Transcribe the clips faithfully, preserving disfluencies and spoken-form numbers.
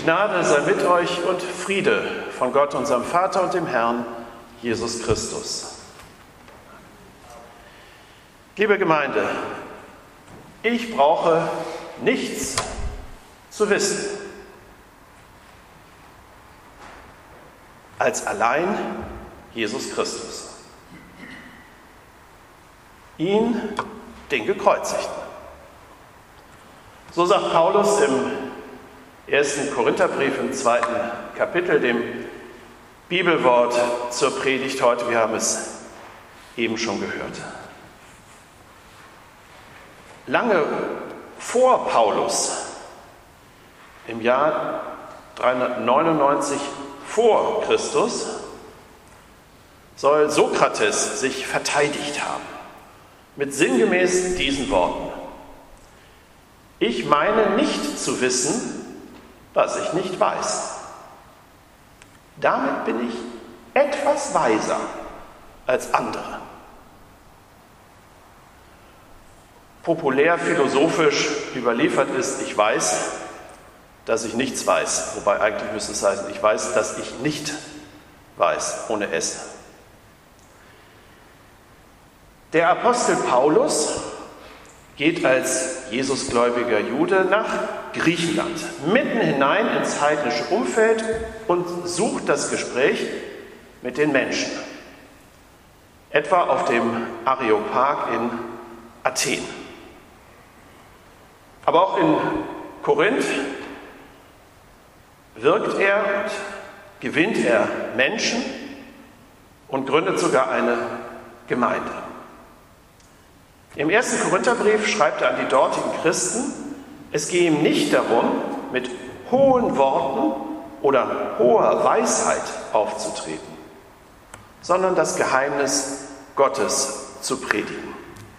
Gnade sei mit euch und Friede von Gott, unserem Vater und dem Herrn Jesus Christus. Liebe Gemeinde, ich brauche nichts zu wissen, als allein Jesus Christus. Ihn, den Gekreuzigten. So sagt Paulus im ersten Korintherbrief im zweiten Kapitel, dem Bibelwort zur Predigt heute. Wir haben es eben schon gehört. Lange vor Paulus, im Jahr dreihundertneunundneunzig vor Christus, soll Sokrates sich verteidigt haben, mit sinngemäß diesen Worten: Ich meine nicht zu wissen, was ich nicht weiß. Damit bin ich etwas weiser als andere. Populär philosophisch überliefert ist, ich weiß, dass ich nichts weiß. Wobei eigentlich müsste es heißen, ich weiß, dass ich nicht weiß, ohne S. Der Apostel Paulus geht als Jesusgläubiger Jude nach Griechenland, mitten hinein ins heidnische Umfeld und sucht das Gespräch mit den Menschen. Etwa auf dem Areopag in Athen. Aber auch in Korinth wirkt er und gewinnt er Menschen und gründet sogar eine Gemeinde. Im ersten Korintherbrief schreibt er an die dortigen Christen, es gehe ihm nicht darum, mit hohen Worten oder hoher Weisheit aufzutreten, sondern das Geheimnis Gottes zu predigen.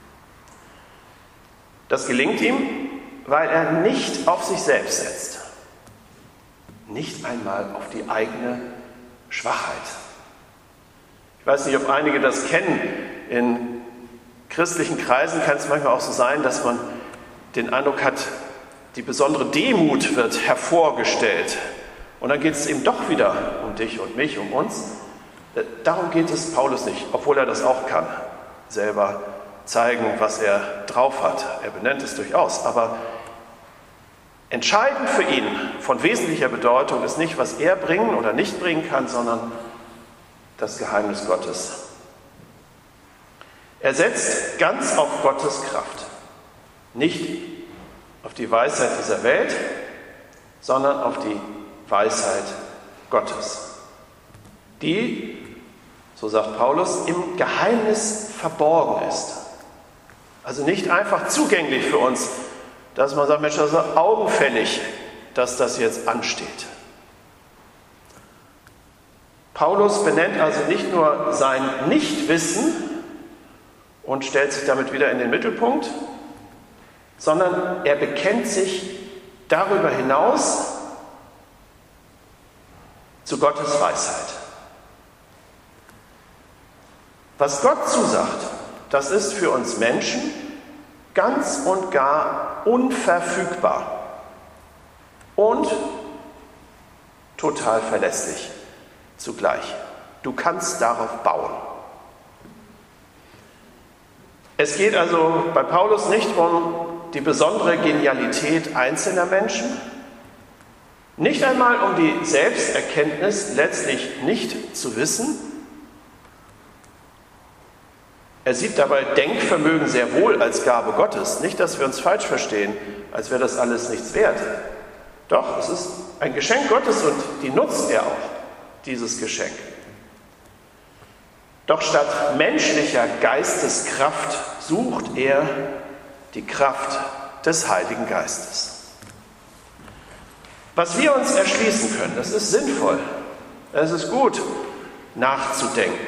Das gelingt ihm, weil er nicht auf sich selbst setzt, nicht einmal auf die eigene Schwachheit. Ich weiß nicht, ob einige das kennen. In christlichen Kreisen kann es manchmal auch so sein, dass man den Eindruck hat, die besondere Demut wird hervorgestellt. Und dann geht es eben doch wieder um dich und mich, um uns. Darum geht es Paulus nicht, obwohl er das auch kann, selber zeigen, was er drauf hat. Er benennt es durchaus. Aber entscheidend für ihn, von wesentlicher Bedeutung, ist nicht, was er bringen oder nicht bringen kann, sondern das Geheimnis Gottes. Er setzt ganz auf Gottes Kraft, nicht auf die Weisheit dieser Welt, sondern auf die Weisheit Gottes, die, so sagt Paulus, im Geheimnis verborgen ist. Also nicht einfach zugänglich für uns, dass man sagt, Mensch, das ist augenfällig, dass das jetzt ansteht. Paulus benennt also nicht nur sein Nichtwissen und stellt sich damit wieder in den Mittelpunkt, sondern er bekennt sich darüber hinaus zu Gottes Weisheit. Was Gott zusagt, das ist für uns Menschen ganz und gar unverfügbar und total verlässlich zugleich. Du kannst darauf bauen. Es geht also bei Paulus nicht um die besondere Genialität einzelner Menschen, nicht einmal um die Selbsterkenntnis, letztlich nicht zu wissen. Er sieht dabei Denkvermögen sehr wohl als Gabe Gottes. Nicht, dass wir uns falsch verstehen, als wäre das alles nichts wert. Doch, es ist ein Geschenk Gottes und die nutzt er auch, dieses Geschenk. Doch statt menschlicher Geisteskraft sucht er die Kraft des Heiligen Geistes. Was wir uns erschließen können, das ist sinnvoll, es ist gut, nachzudenken.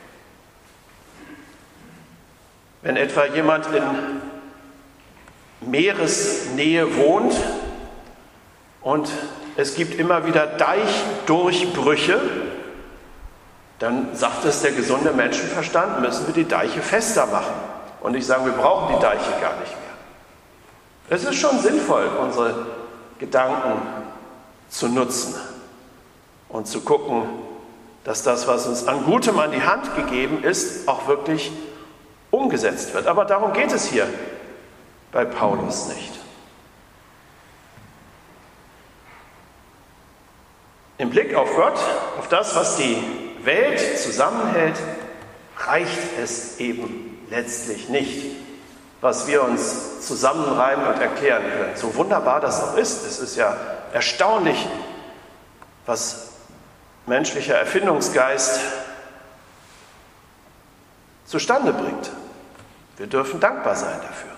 Wenn etwa jemand in Meeresnähe wohnt und es gibt immer wieder Deichdurchbrüche, dann sagt es der gesunde Menschenverstand, müssen wir die Deiche fester machen. Und nicht sagen, wir brauchen die Deiche gar nicht mehr. Es ist schon sinnvoll, unsere Gedanken zu nutzen und zu gucken, dass das, was uns an Gutem an die Hand gegeben ist, auch wirklich umgesetzt wird. Aber darum geht es hier bei Paulus nicht. Im Blick auf Gott, auf das, was die Welt zusammenhält, reicht es eben letztlich nicht, was wir uns zusammenreimen und erklären können. So wunderbar das auch ist. Es ist ja erstaunlich, was menschlicher Erfindungsgeist zustande bringt. Wir dürfen dankbar sein dafür.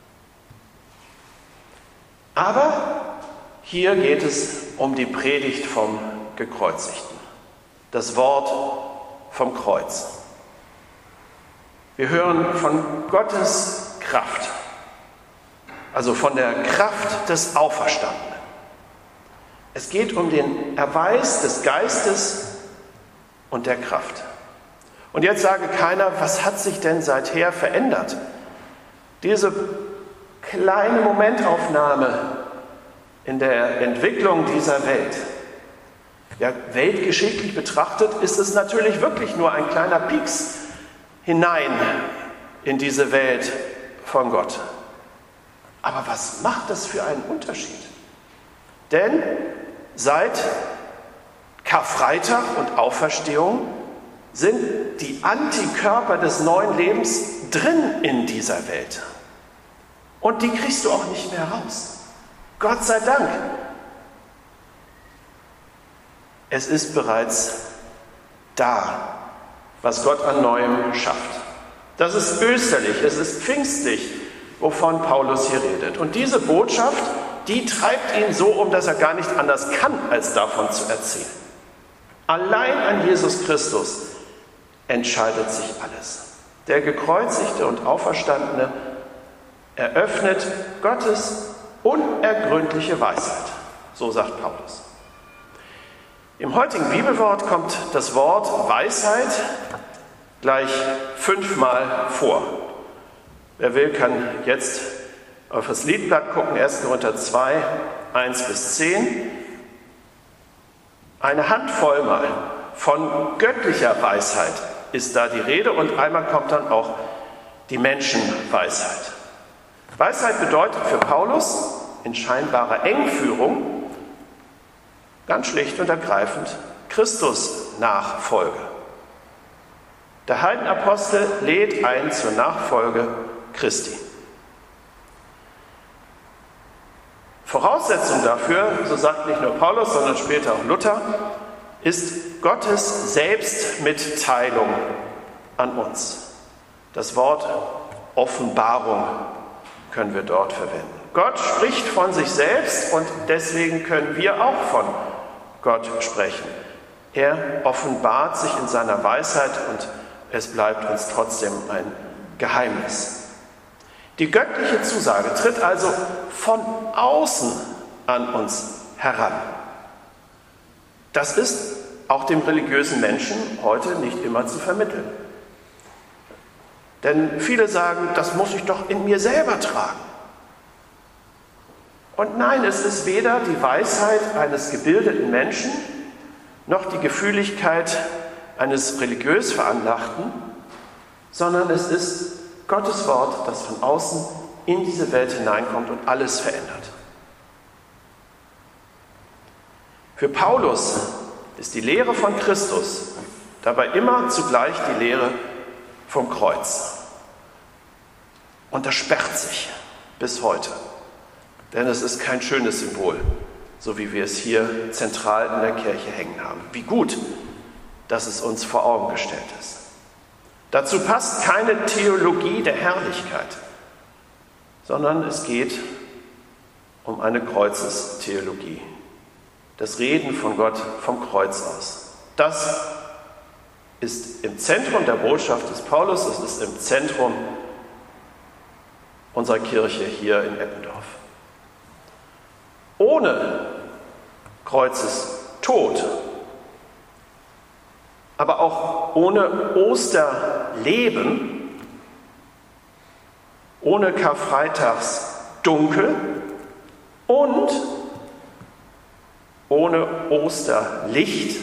Aber hier geht es um die Predigt vom Gekreuzigten, das Wort vom Kreuz. Wir hören von Gottes Kraft, also von der Kraft des Auferstandenen. Es geht um den Erweis des Geistes und der Kraft. Und jetzt sage keiner, was hat sich denn seither verändert? Diese kleine Momentaufnahme in der Entwicklung dieser Welt. Ja, weltgeschichtlich betrachtet ist es natürlich wirklich nur ein kleiner Pieks hinein in diese Welt von Gott. Aber was macht das für einen Unterschied? Denn seit Karfreitag und Auferstehung sind die Antikörper des neuen Lebens drin in dieser Welt. Und die kriegst du auch nicht mehr raus. Gott sei Dank. Es ist bereits da, was Gott an Neuem schafft. Das ist österlich, es ist pfingstlich, wovon Paulus hier redet. Und diese Botschaft, die treibt ihn so um, dass er gar nicht anders kann, als davon zu erzählen. Allein an Jesus Christus entscheidet sich alles. Der Gekreuzigte und Auferstandene eröffnet Gottes unergründliche Weisheit. So sagt Paulus. Im heutigen Bibelwort kommt das Wort Weisheit gleich fünfmal vor. Wer will, kann jetzt auf das Liedblatt gucken, erster Korinther zwei, eins bis zehn. Eine Handvoll mal von göttlicher Weisheit ist da die Rede und einmal kommt dann auch die Menschenweisheit. Weisheit bedeutet für Paulus in scheinbarer Engführung ganz schlicht und ergreifend Christus-Nachfolge. Der Heidenapostel lädt ein zur Nachfolge Christi. Voraussetzung dafür, so sagt nicht nur Paulus, sondern später auch Luther, ist Gottes Selbstmitteilung an uns. Das Wort Offenbarung können wir dort verwenden. Gott spricht von sich selbst und deswegen können wir auch von Gott sprechen. Er offenbart sich in seiner Weisheit und es bleibt uns trotzdem ein Geheimnis. Die göttliche Zusage tritt also von außen an uns heran. Das ist auch dem religiösen Menschen heute nicht immer zu vermitteln. Denn viele sagen, das muss ich doch in mir selber tragen. Und nein, es ist weder die Weisheit eines gebildeten Menschen, noch die Gefühligkeit eines religiös Veranlagten, sondern es ist Gottes Wort, das von außen in diese Welt hineinkommt und alles verändert. Für Paulus ist die Lehre von Christus dabei immer zugleich die Lehre vom Kreuz. Und das sperrt sich bis heute. Denn es ist kein schönes Symbol, so wie wir es hier zentral in der Kirche hängen haben. Wie gut, dass es uns vor Augen gestellt ist. Dazu passt keine Theologie der Herrlichkeit, sondern es geht um eine Kreuzestheologie. Das Reden von Gott vom Kreuz aus. Das ist im Zentrum der Botschaft des Paulus, es ist im Zentrum unserer Kirche hier in Eppendorf. Ohne Kreuzestod, aber auch ohne Osterleben, ohne Karfreitagsdunkel und ohne Osterlicht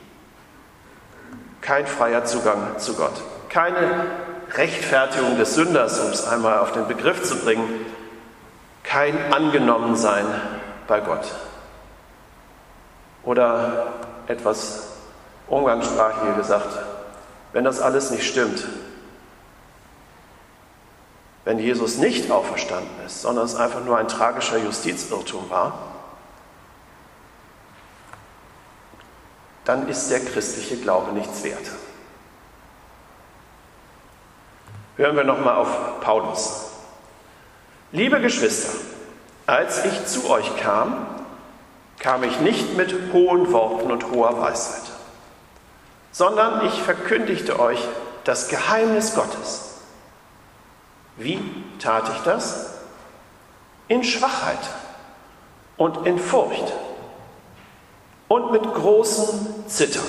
kein freier Zugang zu Gott. Keine Rechtfertigung des Sünders, um es einmal auf den Begriff zu bringen. Kein Angenommensein bei Gott. Oder etwas umgangssprachlicher gesagt, wenn das alles nicht stimmt, wenn Jesus nicht auferstanden ist, sondern es einfach nur ein tragischer Justizirrtum war, dann ist der christliche Glaube nichts wert. Hören wir nochmal auf Paulus. Liebe Geschwister, als ich zu euch kam, kam ich nicht mit hohen Worten und hoher Weisheit, sondern ich verkündigte euch das Geheimnis Gottes. Wie tat ich das? In Schwachheit und in Furcht und mit großem Zittern.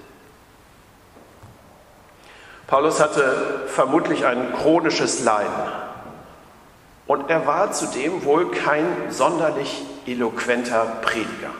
Paulus hatte vermutlich ein chronisches Leiden und er war zudem wohl kein sonderlich eloquenter Prediger.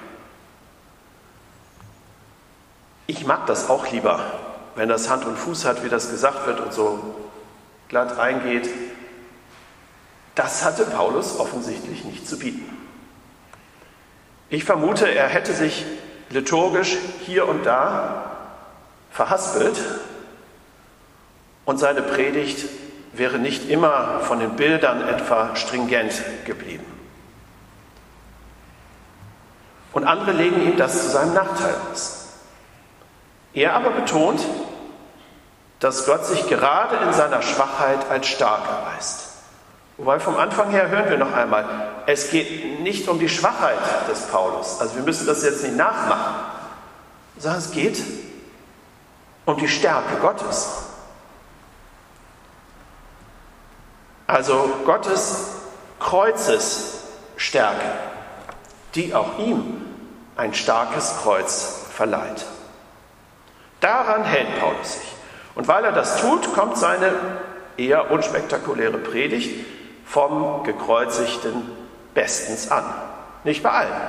Ich mag das auch lieber, wenn das Hand und Fuß hat, wie das gesagt wird und so glatt eingeht. Das hatte Paulus offensichtlich nicht zu bieten. Ich vermute, er hätte sich liturgisch hier und da verhaspelt und seine Predigt wäre nicht immer von den Bildern etwa stringent geblieben. Und andere legen ihm das zu seinem Nachteil aus. Er aber betont, dass Gott sich gerade in seiner Schwachheit als stark erweist. Wobei vom Anfang her hören wir noch einmal, es geht nicht um die Schwachheit des Paulus. Also wir müssen das jetzt nicht nachmachen, sondern es geht um die Stärke Gottes. Also Gottes Kreuzesstärke, die auch ihm ein starkes Kreuz verleiht. Daran hält Paulus sich. Und weil er das tut, kommt seine eher unspektakuläre Predigt vom Gekreuzigten bestens an. Nicht bei allen.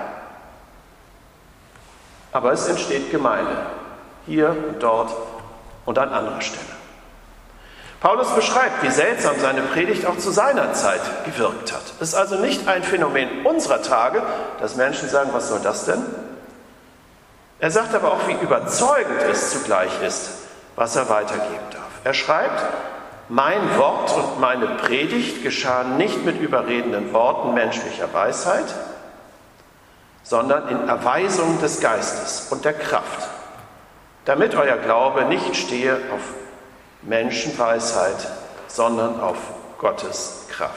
Aber es entsteht Gemeinde. Hier und dort und an anderer Stelle. Paulus beschreibt, wie seltsam seine Predigt auch zu seiner Zeit gewirkt hat. Es ist also nicht ein Phänomen unserer Tage, dass Menschen sagen, was soll das denn? Er sagt aber auch, wie überzeugend es zugleich ist, was er weitergeben darf. Er schreibt, mein Wort und meine Predigt geschahen nicht mit überredenden Worten menschlicher Weisheit, sondern in Erweisung des Geistes und der Kraft, damit euer Glaube nicht stehe auf Menschenweisheit, sondern auf Gottes Kraft.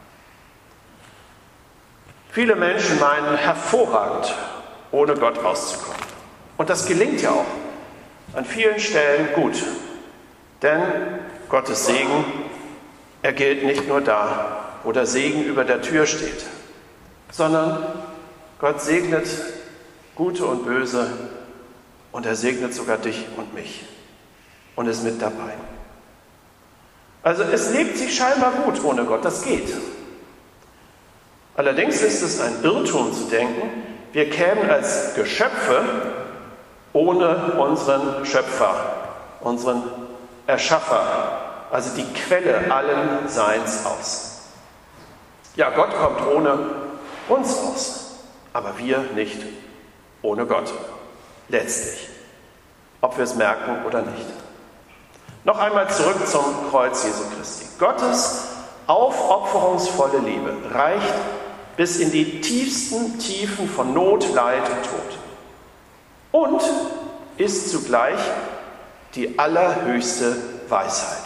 Viele Menschen meinen hervorragend, ohne Gott auszukommen. Und das gelingt ja auch an vielen Stellen gut. Denn Gottes Segen, er gilt nicht nur da, wo der Segen über der Tür steht, sondern Gott segnet Gute und Böse und er segnet sogar dich und mich und ist mit dabei. Also es lebt sich scheinbar gut ohne Gott, das geht. Allerdings ist es ein Irrtum zu denken, wir kämen als Geschöpfe ohne unseren Schöpfer, unseren Erschaffer, also die Quelle allen Seins aus. Ja, Gott kommt ohne uns aus, aber wir nicht ohne Gott, letztlich, ob wir es merken oder nicht. Noch einmal zurück zum Kreuz Jesu Christi. Gottes aufopferungsvolle Liebe reicht bis in die tiefsten Tiefen von Not, Leid und Tod und ist zugleich die allerhöchste Weisheit.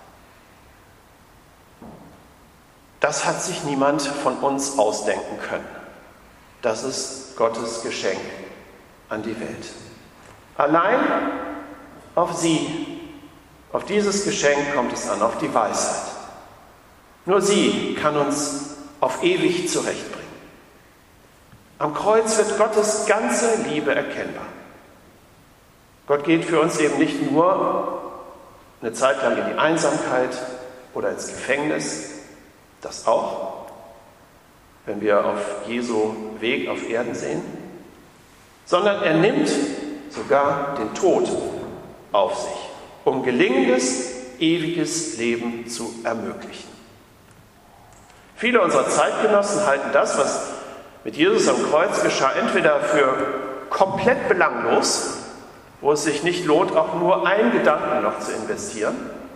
Das hat sich niemand von uns ausdenken können. Das ist Gottes Geschenk an die Welt. Allein auf sie, auf dieses Geschenk kommt es an, auf die Weisheit. Nur sie kann uns auf ewig zurechtbringen. Am Kreuz wird Gottes ganze Liebe erkennbar. Gott geht für uns eben nicht nur eine Zeit lang in die Einsamkeit oder ins Gefängnis, das auch, wenn wir auf Jesu Weg auf Erden sehen, sondern er nimmt sogar den Tod auf sich, um gelingendes, ewiges Leben zu ermöglichen. Viele unserer Zeitgenossen halten das, was mit Jesus am Kreuz geschah, entweder für komplett belanglos, wo es sich nicht lohnt, auch nur einen Gedanken noch zu investieren,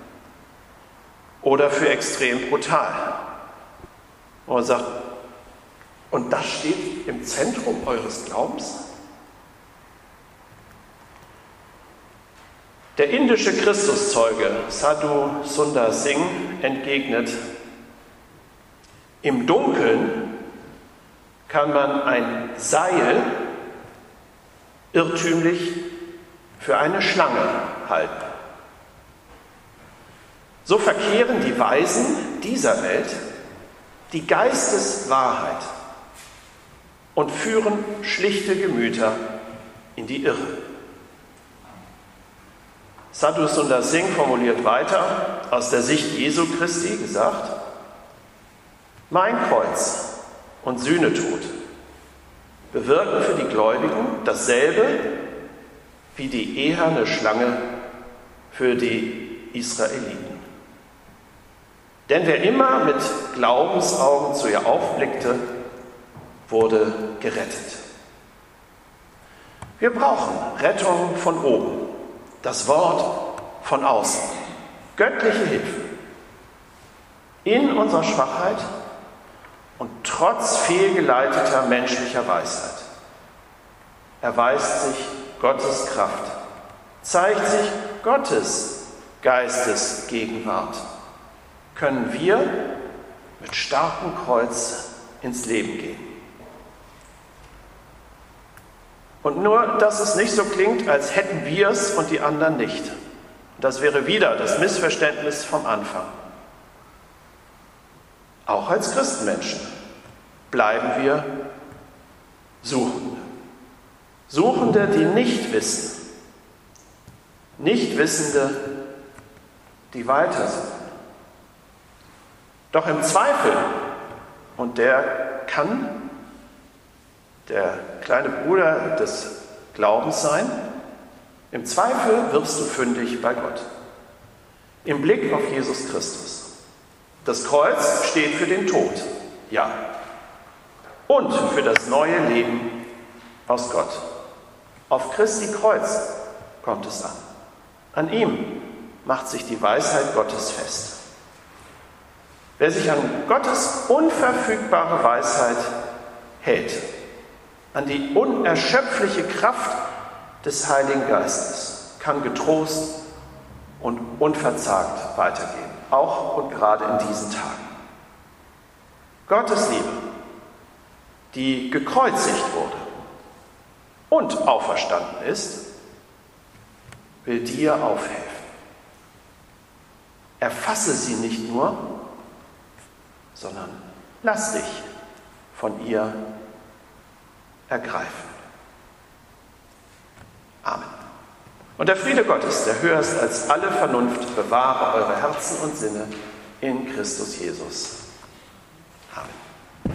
oder für extrem brutal. Und man sagt, und das steht im Zentrum eures Glaubens? Der indische Christuszeuge Sadhu Sundar Singh entgegnet, im Dunkeln kann man ein Seil irrtümlich für eine Schlange halten. So verkehren die Weisen dieser Welt die Geisteswahrheit und führen schlichte Gemüter in die Irre. Sadhu Sundar Singh formuliert weiter, aus der Sicht Jesu Christi gesagt, mein Kreuz und Sühnetod bewirken für die Gläubigen dasselbe wie die eherne Schlange für die Israeliten. Denn wer immer mit Glaubensaugen zu ihr aufblickte, wurde gerettet. Wir brauchen Rettung von oben, das Wort von außen, göttliche Hilfe. In unserer Schwachheit und trotz fehlgeleiteter menschlicher Weisheit erweist sich Gottes Kraft, zeigt sich Gottes Geistesgegenwart, können wir mit starkem Kreuz ins Leben gehen. Und nur, dass es nicht so klingt, als hätten wir es und die anderen nicht. Das wäre wieder das Missverständnis vom Anfang. Auch als Christenmenschen bleiben wir Suchende. Suchende, die nicht wissen. Nichtwissende, die weiter sind. Doch im Zweifel, und der kann der kleine Bruder des Glaubens sein, im Zweifel wirst du fündig bei Gott. Im Blick auf Jesus Christus. Das Kreuz steht für den Tod, ja. Und für das neue Leben aus Gott. Auf Christi Kreuz kommt es an. An ihm macht sich die Weisheit Gottes fest. Wer sich an Gottes unverfügbare Weisheit hält, an die unerschöpfliche Kraft des Heiligen Geistes, kann getrost und unverzagt weitergehen, auch und gerade in diesen Tagen. Gottes Liebe, die gekreuzigt wurde und auferstanden ist, will dir aufhelfen. Erfasse sie nicht nur, sondern lass dich von ihr ergreifen. Amen. Und der Friede Gottes, der höher ist als alle Vernunft, bewahre eure Herzen und Sinne in Christus Jesus.